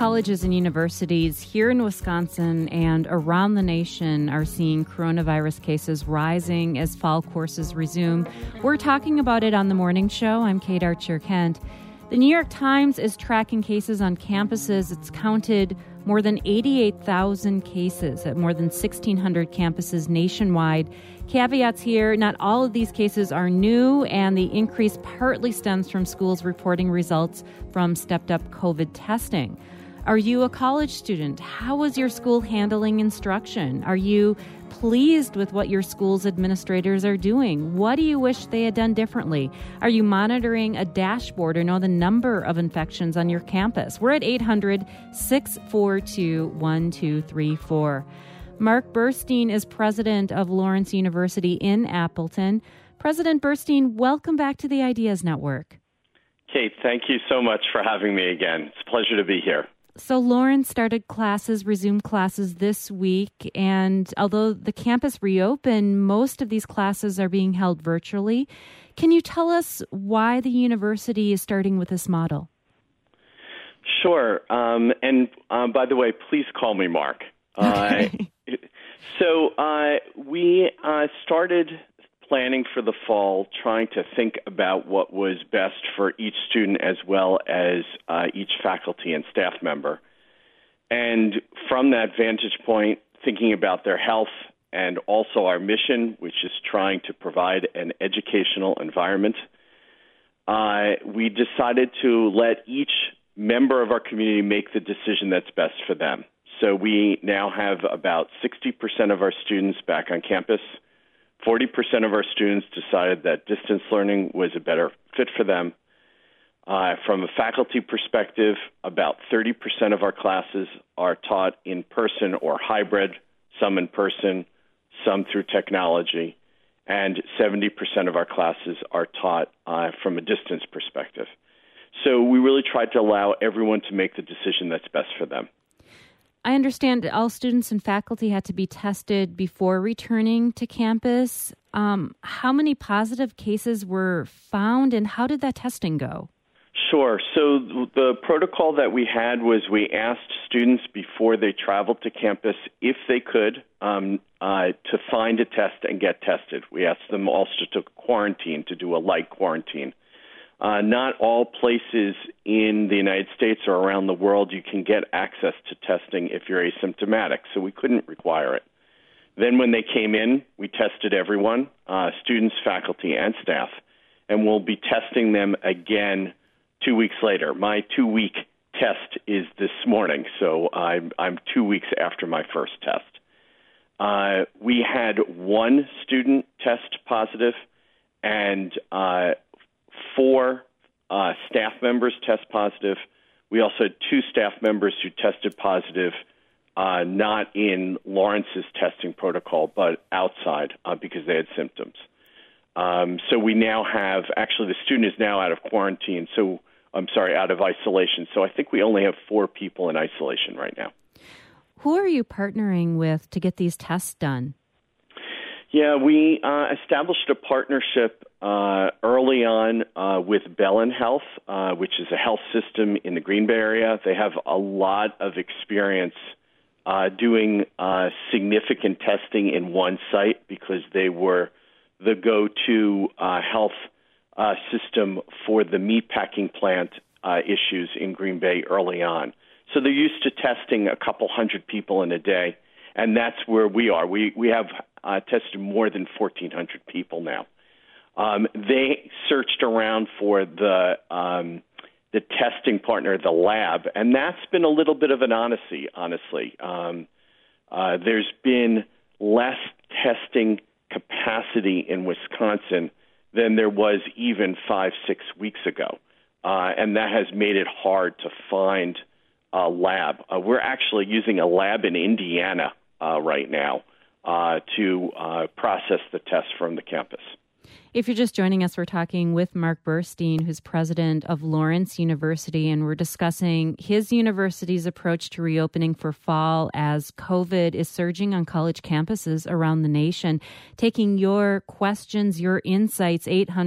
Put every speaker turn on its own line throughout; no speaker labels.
Colleges and universities here in Wisconsin and around the nation are seeing coronavirus cases rising as fall courses resume. We're talking about it on The Morning Show. I'm Kate Archer-Kent. The New York Times is tracking cases on campuses. It's counted more than 88,000 cases at more than 1,600 campuses nationwide. Caveats here, not all of these cases are new, and the increase partly stems from schools reporting results from stepped-up COVID testing. Are you a college student? How is your school handling instruction? Are you pleased with what your school's administrators are doing? What do you wish they had done differently? Are you monitoring a dashboard or know the number of infections on your campus? We're at 800-642-1234. Mark Burstein is president of Lawrence University in Appleton. President Burstein, welcome back to the Ideas Network.
Kate, thank you so much for having me again. It's a pleasure to be here.
So Lawrence resumed classes this week, and although the campus reopened, most of these classes are being held virtually. Can you tell us why the university is starting with this model?
Sure. And by the way, please call me Mark.
Okay.
We started planning for the fall, trying to think about what was best for each student as well as each faculty and staff member. And from that vantage point, thinking about their health and also our mission, which is trying to provide an educational environment, we decided to let each member of our community make the decision that's best for them. So we now have about 60% of our students back on campus. 40% of our students decided that distance learning was a better fit for them. From a faculty perspective, about 30% of our classes are taught in person or hybrid, some in person, some through technology, and 70% of our classes are taught from a distance perspective. So we really tried to allow everyone to make the decision that's best for them.
I understand all students and faculty had to be tested before returning to campus. How many positive cases were found, and how did that testing go?
Sure. So the protocol that we had was we asked students before they traveled to campus if they could to find a test and get tested. We asked them also to quarantine, to do a light quarantine. Not all places in the United States or around the world you can get access to testing if you're asymptomatic, so we couldn't require it. Then when they came in, we tested everyone, students, faculty, and staff, and we'll be testing them again 2 weeks later. My 2-week test is this morning, so I'm 2 weeks after my first test. We had one student test positive, and 4 staff members test positive. We also had 2 staff members who tested positive, not in Lawrence's testing protocol, but outside because they had symptoms. So we now have, actually the student is now out of quarantine, out of isolation. So I think we only have 4 people in isolation right now.
Who are you partnering with to get these tests done?
Yeah, we established a partnership early on with Bellin Health, which is a health system in the Green Bay area. They have a lot of experience doing significant testing in one site because they were the go-to health system for the meatpacking plant issues in Green Bay early on. So they're used to testing a couple hundred people in a day, and that's where we are. We have tested more than 1,400 people now. They searched around for the testing partner, the lab, and that's been a little bit of an odyssey, honestly. There's been less testing capacity in Wisconsin than there was even 5-6 weeks ago, and that has made it hard to find a lab. We're actually using a lab in Indiana right now to process the tests from the campus.
If you're just joining us, we're talking with Mark Burstein, who's president of Lawrence University, and we're discussing his university's approach to reopening for fall as COVID is surging on college campuses around the nation. Taking your questions, your insights,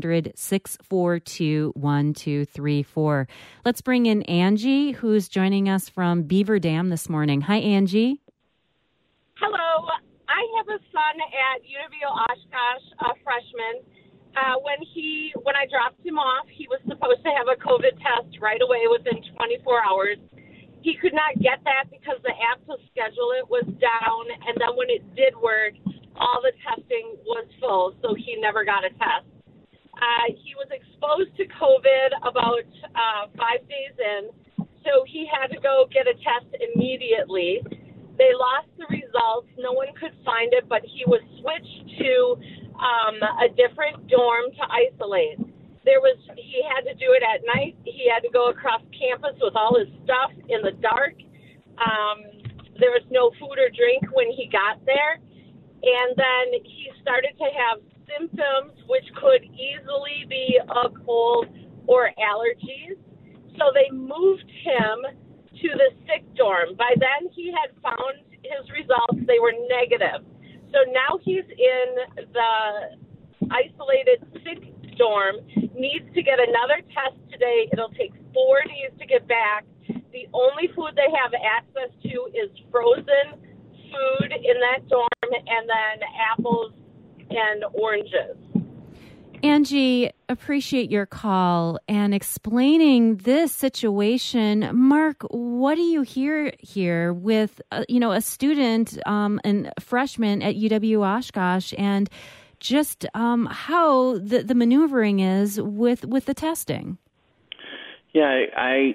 800-642-1234. Let's bring in Angie, who's joining us from Beaver Dam this morning. Hi, Angie.
Hello. I have a son at UW-Oshkosh, a freshman. When I dropped him off, he was supposed to have a COVID test right away within 24 hours. He could not get that because the app to schedule it was down, and then when it did work, all the testing was full, so he never got a test. He was exposed to COVID about 5 days in, so he had to go get a test immediately. They lost the results. No one could find it, but he was switched to a different dorm to isolate. He had to do it at night. He had to go across campus with all his stuff in the dark. There was no food or drink when he got there. And then he started to have symptoms which could easily be a cold or allergies. So they moved him to the sick dorm. By then he had found his results. They were negative. So now he's in the isolated sick dorm, needs to get another test today. It'll take 4 days to get back. The only food they have access to is frozen food in that dorm, and then apples and oranges.
Angie, appreciate your call and explaining this situation. Mark, what do you hear here with, a student and freshman at UW-Oshkosh, and just how the maneuvering is with the testing?
Yeah,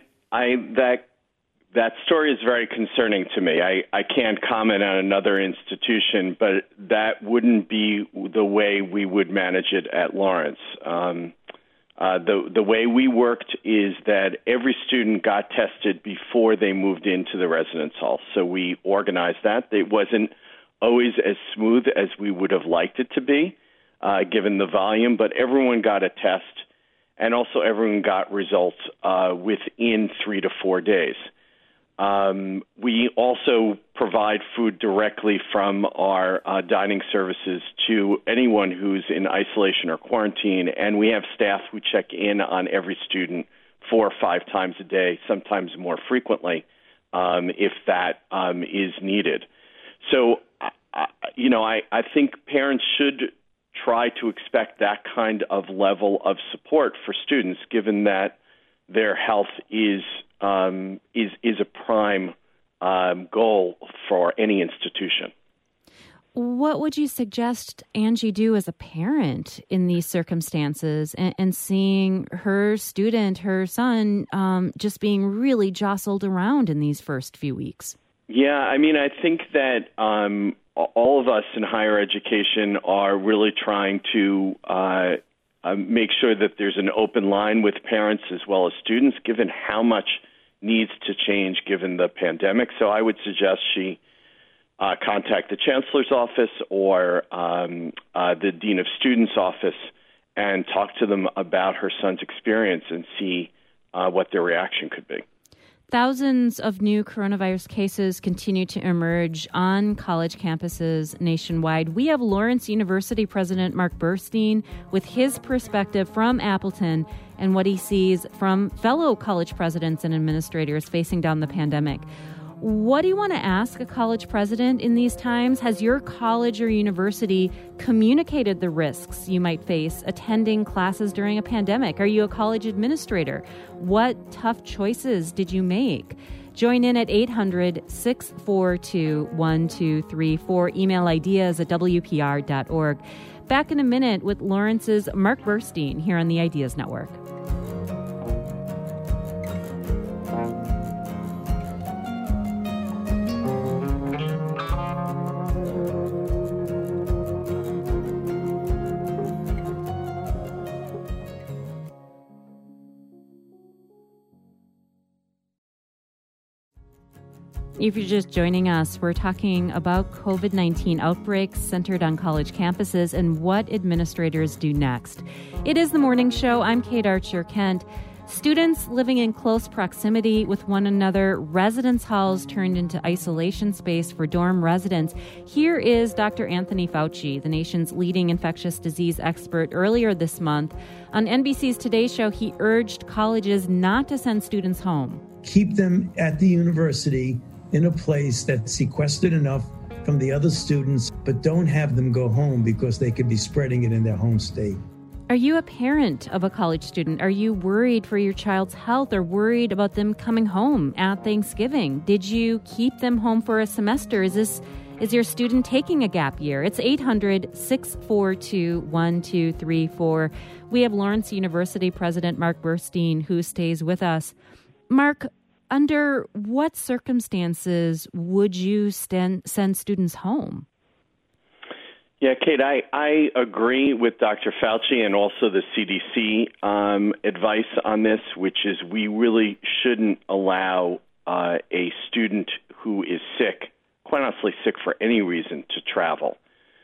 that story is very concerning to me. I can't comment on another institution, but that wouldn't be the way we would manage it at Lawrence. The way we worked is that every student got tested before they moved into the residence hall. So we organized that. It wasn't always as smooth as we would have liked it to be, given the volume, but everyone got a test, and also everyone got results within 3 to 4 days. We also provide food directly from our dining services to anyone who's in isolation or quarantine, and we have staff who check in on every student 4 or 5 times a day, sometimes more frequently, if that is needed. So, I think parents should try to expect that kind of level of support for students, given that their health is a prime goal for any institution.
What would you suggest Angie do as a parent in these circumstances and seeing her student, her son, just being really jostled around in these first few weeks?
Yeah, I think that all of us in higher education are really trying to make sure that there's an open line with parents as well as students, given how much needs to change given the pandemic. So I would suggest she contact the chancellor's office or the dean of students' office and talk to them about her son's experience and see what their reaction could be.
Thousands of new coronavirus cases continue to emerge on college campuses nationwide. We have Lawrence University President Mark Burstein with his perspective from Appleton and what he sees from fellow college presidents and administrators facing down the pandemic. What do you want to ask a college president in these times? Has your college or university communicated the risks you might face attending classes during a pandemic? Are you a college administrator? What tough choices did you make? Join in at 800-642-1234. Email ideas at WPR.org. Back in a minute with Lawrence's Mark Burstein here on the Ideas Network. If you're just joining us, we're talking about COVID-19 outbreaks centered on college campuses and what administrators do next. It is the morning show. I'm Kate Archer-Kent. Students living in close proximity with one another, residence halls turned into isolation space for dorm residents. Here is Dr. Anthony Fauci, the nation's leading infectious disease expert. Earlier this month, on NBC's Today Show, he urged colleges not to send students home.
Keep them at the university in a place that's sequestered enough from the other students, but don't have them go home because they could be spreading it in their home state.
Are you a parent of a college student? Are you worried for your child's health or worried about them coming home at Thanksgiving? Did you keep them home for a semester? Is your student taking a gap year? It's 800-642-1234. We have Lawrence University President Mark Burstein, who stays with us. Mark, under what circumstances would you send students home?
Yeah, Kate, I agree with Dr. Fauci and also the CDC advice on this, which is we really shouldn't allow a student who is sick, quite honestly sick for any reason, to travel.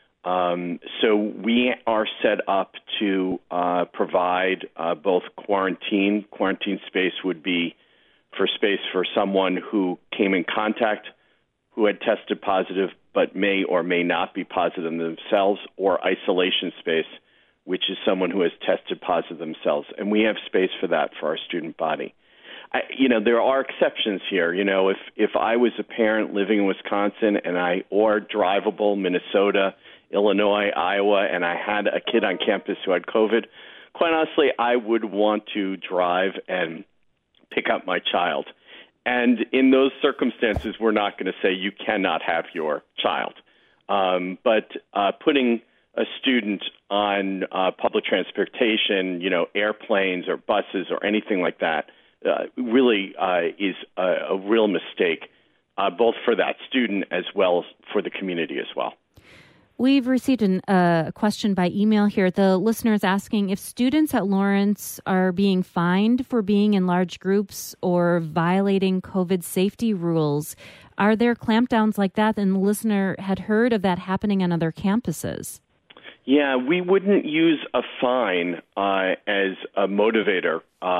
So we are set up to provide both quarantine. Quarantine space would be space for someone who came in contact, who had tested positive, but may or may not be positive themselves, or isolation space, which is someone who has tested positive themselves. And we have space for that for our student body. There are exceptions here. If I was a parent living in Wisconsin or drivable Minnesota, Illinois, Iowa, and I had a kid on campus who had COVID, quite honestly, I would want to drive and pick up my child. And in those circumstances, we're not going to say you cannot have your child. But putting a student on public transportation, airplanes or buses or anything like that, really is a real mistake, both for that student as well as for the community as well.
We've received a question by email here. The listener is asking if students at Lawrence are being fined for being in large groups or violating COVID safety rules. Are there clampdowns like that? And the listener had heard of that happening on other campuses.
Yeah, we wouldn't use a fine as a motivator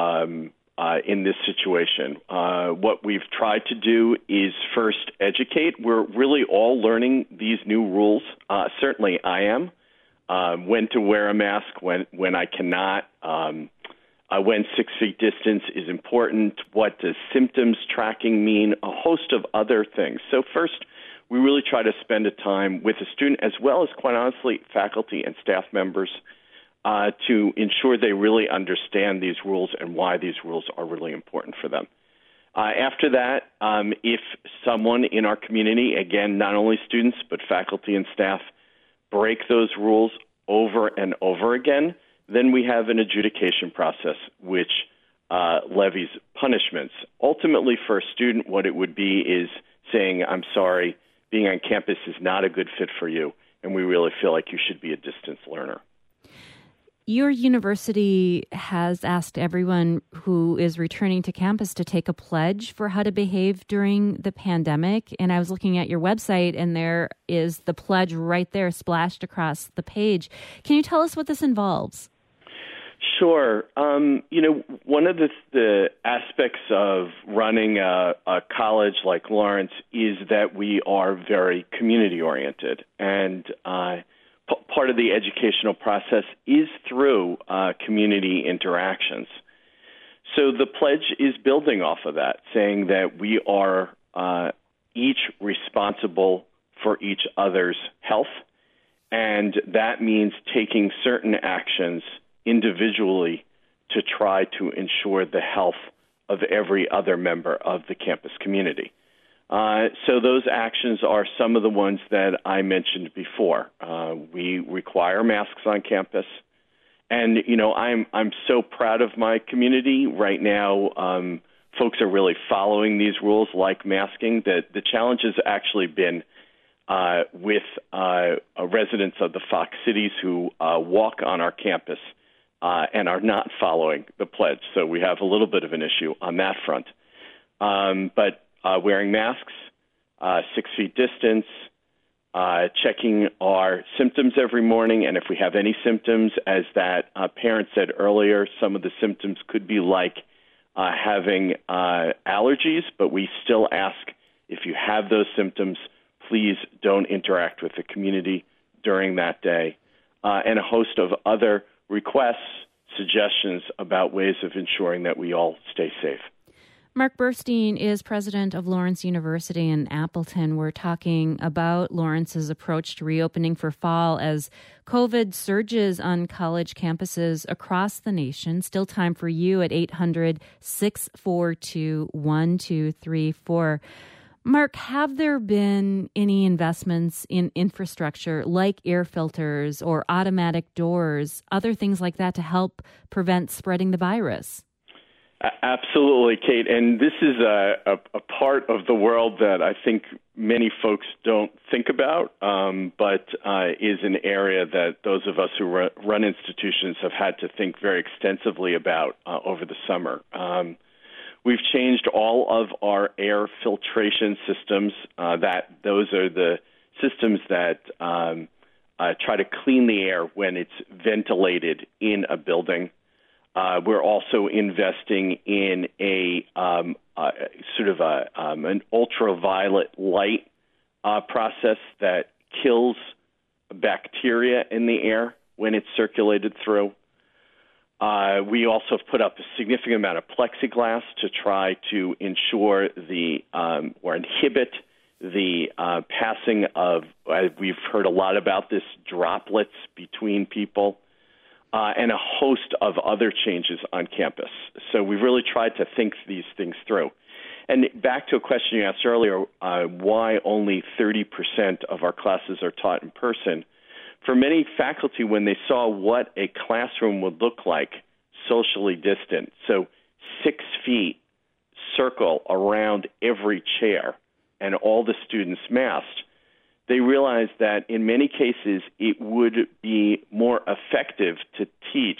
in this situation. What we've tried to do is first educate. We're really all learning these new rules. Certainly I am. When to wear a mask, when I cannot, when 6 feet distance is important, what does symptoms tracking mean, a host of other things. So first, we really try to spend a time with a student as well as, quite honestly, faculty and staff members to ensure they really understand these rules and why these rules are really important for them. After that, if someone in our community, again, not only students, but faculty and staff, break those rules over and over again, then we have an adjudication process which levies punishments. Ultimately, for a student, what it would be is saying, I'm sorry, being on campus is not a good fit for you, and we really feel like you should be a distance learner.
Your university has asked everyone who is returning to campus to take a pledge for how to behave during the pandemic. And I was looking at your website, and there is the pledge right there splashed across the page. Can you tell us what this involves?
Sure. One of the aspects of running a college like Lawrence is that we are very community-oriented. And part of the educational process is through community interactions. So the pledge is building off of that, saying that we are each responsible for each other's health, and that means taking certain actions individually to try to ensure the health of every other member of the campus community. So those actions are some of the ones that I mentioned before. We require masks on campus. And, I'm so proud of my community right now. Folks are really following these rules like masking. The challenge has actually been with residents of the Fox cities who walk on our campus and are not following the pledge. So we have a little bit of an issue on that front. But wearing masks, 6 feet distance, checking our symptoms every morning. And if we have any symptoms, as that parent said earlier, some of the symptoms could be like having allergies, but we still ask, if you have those symptoms, please don't interact with the community during that day. And a host of other requests, suggestions about ways of ensuring that we all stay safe.
Mark Burstein is president of Lawrence University in Appleton. We're talking about Lawrence's approach to reopening for fall as COVID surges on college campuses across the nation. Still time for you at 800-642-1234. Mark, have there been any investments in infrastructure like air filters or automatic doors, other things like that to help prevent spreading the virus?
Absolutely, Kate. And this is a part of the world that I think many folks don't think about, but is an area that those of us who run institutions have had to think very extensively about over the summer. We've changed all of our air filtration systems. Those are the systems that try to clean the air when it's ventilated in a building. We're also investing in an ultraviolet light process that kills bacteria in the air when it's circulated through. We also have put up a significant amount of plexiglass to try to ensure or inhibit the passing of, we've heard a lot about this, droplets between people, and a host of other changes on campus. So we've really tried to think these things through. And back to a question you asked earlier, why only 30% of our classes are taught in person? For many faculty, when they saw what a classroom would look like socially distant, so 6 feet circle around every chair and all the students masked, they realized that in many cases it would be more effective to teach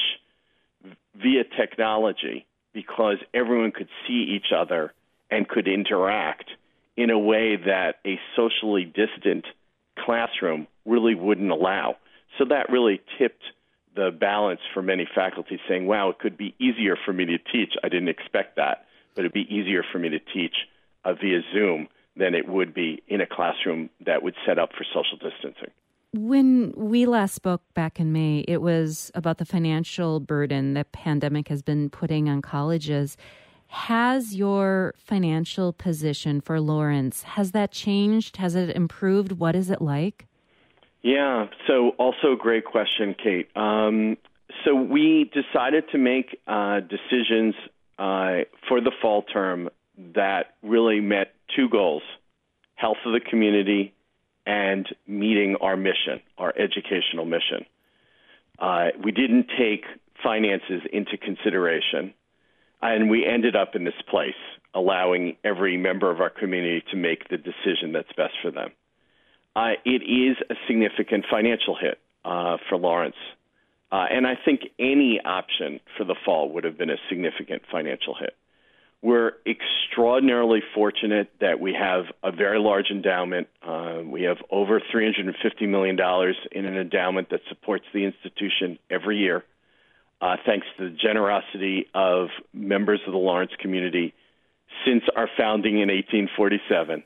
via technology because everyone could see each other and could interact in a way that a socially distant classroom really wouldn't allow. So that really tipped the balance for many faculty, saying, wow, it could be easier for me to teach. I didn't expect that, but it'd be easier for me to teach via Zoom than it would be in a classroom that would set up for social distancing.
When we last spoke back in May, it was about the financial burden the pandemic has been putting on colleges. Has your financial position for Lawrence, has that changed? Has it improved? What is it like?
Yeah, so also a great question, Kate. So we decided to make decisions for the fall term that really met two goals: health of the community and meeting our mission, our educational mission. We didn't take finances into consideration, and we ended up in this place, allowing every member of our community to make the decision that's best for them. It is a significant financial hit for Lawrence, and I think any option for the fall would have been a significant financial hit. We're extraordinarily fortunate that we have a very large endowment. We have over $350 million in an endowment that supports the institution every year, thanks to the generosity of members of the Lawrence community since our founding in 1847.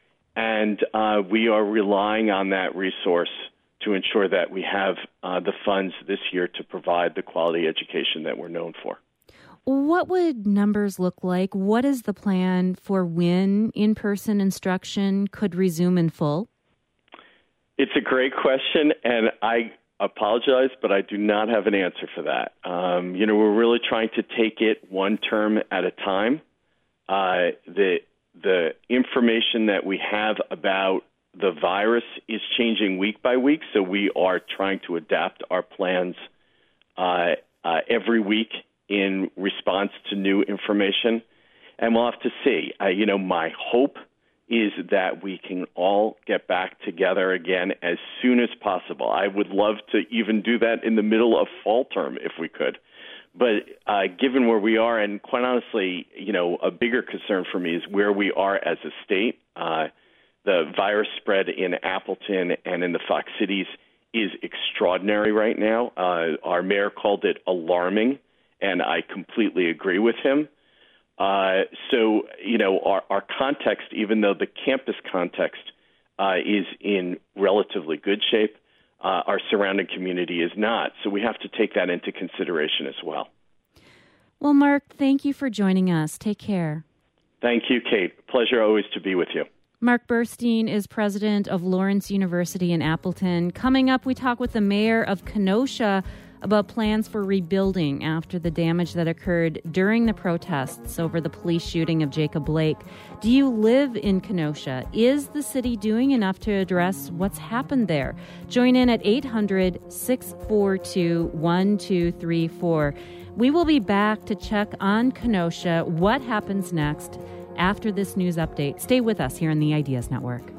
And we are relying on that resource to ensure that we have the funds this year to provide the quality education that we're known for.
What would numbers look like? What is the plan for when in-person instruction could resume in full?
It's a great question, and I apologize, but I do not have an answer for that. We're really trying to take it one term at a time. The information that we have about the virus is changing week by week, so we are trying to adapt our plans every week in response to new information, and we'll have to see. My hope is that we can all get back together again as soon as possible. I would love to even do that in the middle of fall term if we could. But given where we are, and quite honestly, a bigger concern for me is where we are as a state. the virus spread in Appleton and in the Fox Cities is extraordinary right now. Our mayor called it alarming, and I completely agree with him. So, our context, even though the campus context is in relatively good shape, our surrounding community is not. So we have to take that into consideration as well.
Well, Mark, thank you for joining us. Take care.
Thank you, Kate. Pleasure always to be with you.
Mark Burstein is president of Lawrence University in Appleton. Coming up, we talk with the mayor of Kenosha about plans for rebuilding after the damage that occurred during the protests over the police shooting of Jacob Blake. Do you live in Kenosha? Is the city doing enough to address what's happened there? Join in at 800-642-1234. We will be back to check on Kenosha. What happens next after this news update? Stay with us here on the Ideas Network.